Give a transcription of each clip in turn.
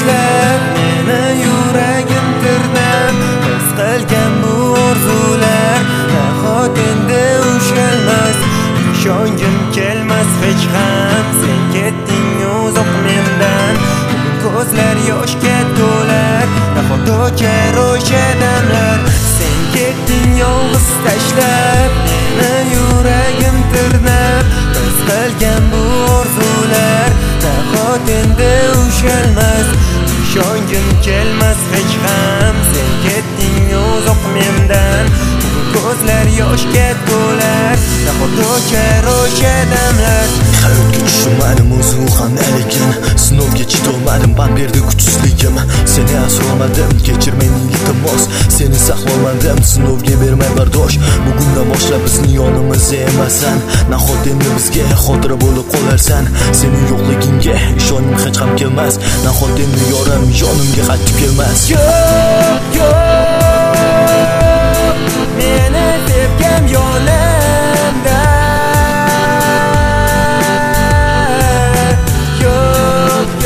tashlab meni yuragim tirnab biz qilgan bu orzular nahot endi ushalmas ishongim kelmas hech ham sen ketding uzoq mendan ko'zlar yoshga to'lar nahot o'char o'sha damlar sen ketding yolg'iz tashlab meni yuragim tirnab biz qilgan bu orzular nahot endi ushalmas ishongim kelmas hech ham sen ketding uzoq mendan ko'zlar yoshga to'lar nahot o'char o'sha damlar hayotga tushunmadim o'zi u qanday lekin sinovga chidolmadim pand berdi kuchsizligim seni asrolmadim kechir meni iltimos seni saqlolmadim sinovga bermay bardosh bugundan boshlab bizni yonimizda emasan nahot endi bizga xotira bo'lib qolarsan sening yo'qligingga ishonim hech ham kelmas nahot endi yorim yonimga qaytib kelmas yo'q meni sevgim yonimda yo'q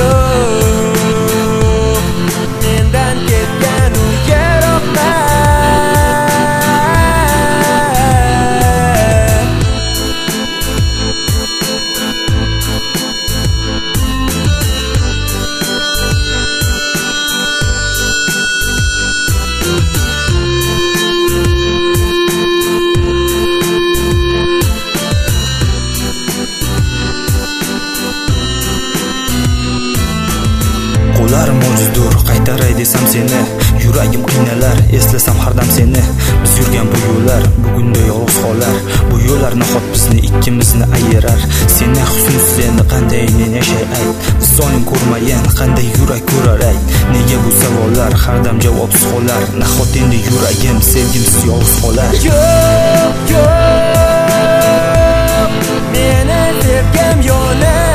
mendan ketgan u yaroqda qo'llarim ojizdur qaytaray desam seni yuragim qiynalar eslasam har dam seni biz yurgan bu yo'llar bugunda yolg'iz qolar bu yo'llar nahot bizni ikkimizni ayirar seni husnsiz endi qanday men yashay ayt zolim ko'rmagan qanday yurak ko'rar ayt nega bu savollar har dam javobsiz qolar nahot endi yuragim sevgimsiz yolg'iz qolar yo'q meni sevgim yonimda